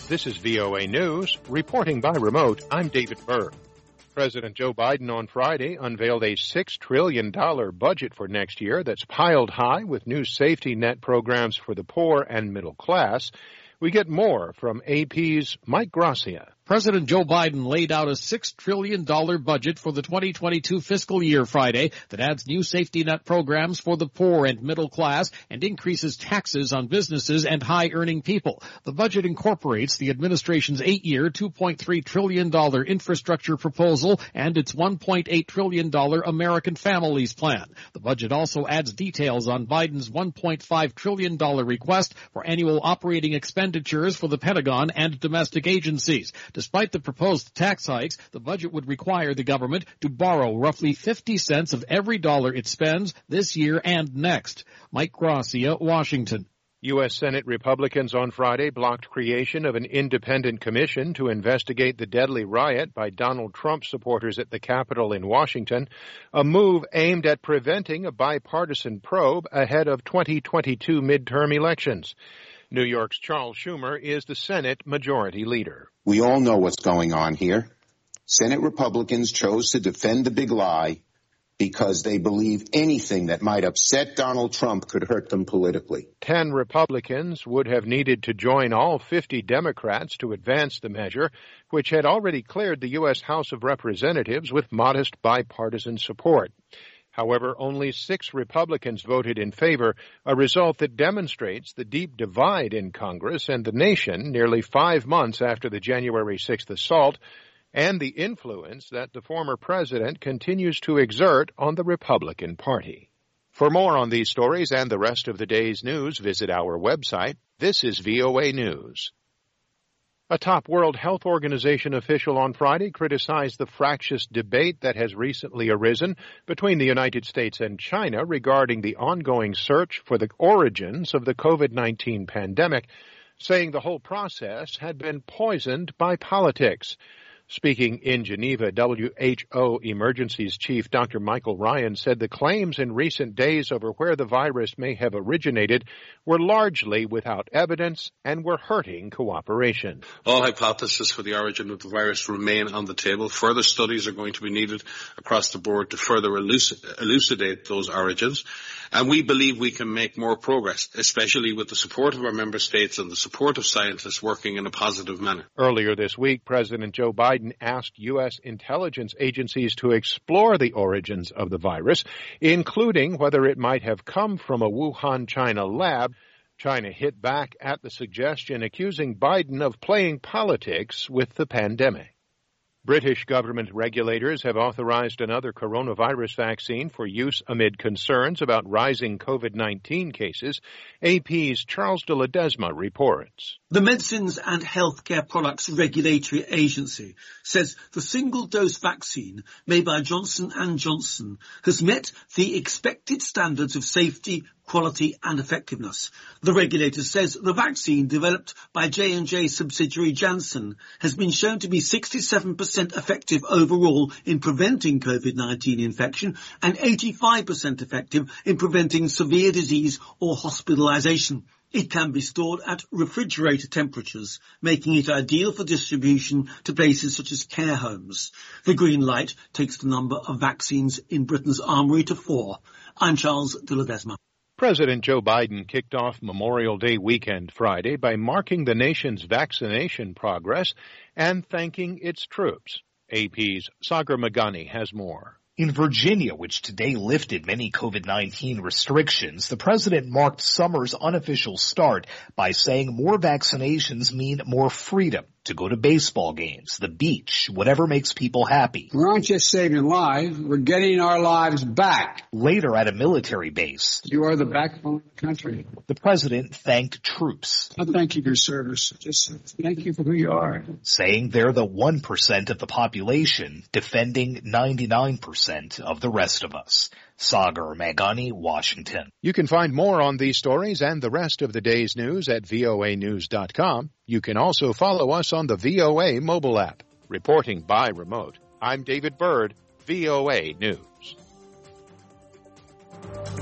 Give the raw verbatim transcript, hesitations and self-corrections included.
This is V O A News. Reporting by remote, I'm David Byrd. President Joe Biden on Friday unveiled a six trillion dollars budget for next year that's piled high with new safety net programs for the poor and middle class. We get more from A P's Mike Gracia. President Joe Biden laid out a six trillion dollars budget for the twenty twenty-two fiscal year Friday that adds new safety net programs for the poor and middle class and increases taxes on businesses and high-earning people. The budget incorporates the administration's eight-year, two point three trillion dollars infrastructure proposal and its one point eight trillion dollars American Families Plan. The budget also adds details on Biden's one point five trillion dollars request for annual operating expenditures for the Pentagon and domestic agencies. Despite the proposed tax hikes, the budget would require the government to borrow roughly fifty cents of every dollar it spends this year and next. Mike Gracia, Washington. U S. Senate Republicans on Friday blocked creation of an independent commission to investigate the deadly riot by Donald Trump supporters at the Capitol in Washington, a move aimed at preventing a bipartisan probe ahead of twenty twenty-two midterm elections. New York's Charles Schumer is the Senate Majority Leader. We all know what's going on here. Senate Republicans chose to defend the big lie because they believe anything that might upset Donald Trump could hurt them politically. Ten Republicans would have needed to join all fifty Democrats to advance the measure, which had already cleared the U S. House of Representatives with modest bipartisan support. However, only six Republicans voted in favor, a result that demonstrates the deep divide in Congress and the nation nearly five months after the January sixth assault, and the influence that the former president continues to exert on the Republican Party. For more on these stories and the rest of the day's news, visit our website. This is V O A News. A top World Health Organization official on Friday criticized the fractious debate that has recently arisen between the United States and China regarding the ongoing search for the origins of the COVID nineteen pandemic, saying the whole process had been poisoned by politics. Speaking in Geneva, W H O Emergencies Chief Doctor Michael Ryan said the claims in recent days over where the virus may have originated were largely without evidence and were hurting cooperation. All hypotheses for the origin of the virus remain on the table. Further studies are going to be needed across the board to further eluc- elucidate those origins. And we believe we can make more progress, especially with the support of our member states and the support of scientists working in a positive manner. Earlier this week, President Joe Biden asked U S intelligence agencies to explore the origins of the virus, including whether it might have come from a Wuhan, China lab. China hit back at the suggestion, accusing Biden of playing politics with the pandemic. British government regulators have authorized another coronavirus vaccine for use amid concerns about rising COVID nineteen cases. A P's Charles de Ledesma reports. The Medicines and Healthcare Products Regulatory Agency says the single-dose vaccine made by Johnson and Johnson has met the expected standards of safety, quality and effectiveness. The regulator says the vaccine developed by J and J subsidiary Janssen has been shown to be sixty-seven percent effective overall in preventing COVID nineteen infection and eighty-five percent effective in preventing severe disease or hospitalization. It can be stored at refrigerator temperatures, making it ideal for distribution to places such as care homes. The green light takes the number of vaccines in Britain's armoury to four. I'm Charles de Ledesma. President Joe Biden kicked off Memorial Day weekend Friday by marking the nation's vaccination progress and thanking its troops. A P's Sagar Magani has more. In Virginia, which today lifted many COVID nineteen restrictions, the president marked summer's unofficial start by saying more vaccinations mean more freedom to go to baseball games, the beach, whatever makes people happy. We aren't just saving lives, we're getting our lives back. Later at a military base, you are the backbone of the country. The president thanked troops. I thank you for your service. Just thank you for who you are. Saying they're the one percent of the population defending ninety-nine percent of the rest of us. Sagar Magani, Washington. You can find more on these stories and the rest of the day's news at V O A news dot com. You can also follow us on the V O A mobile app. Reporting by remote, I'm David Byrd, V O A News.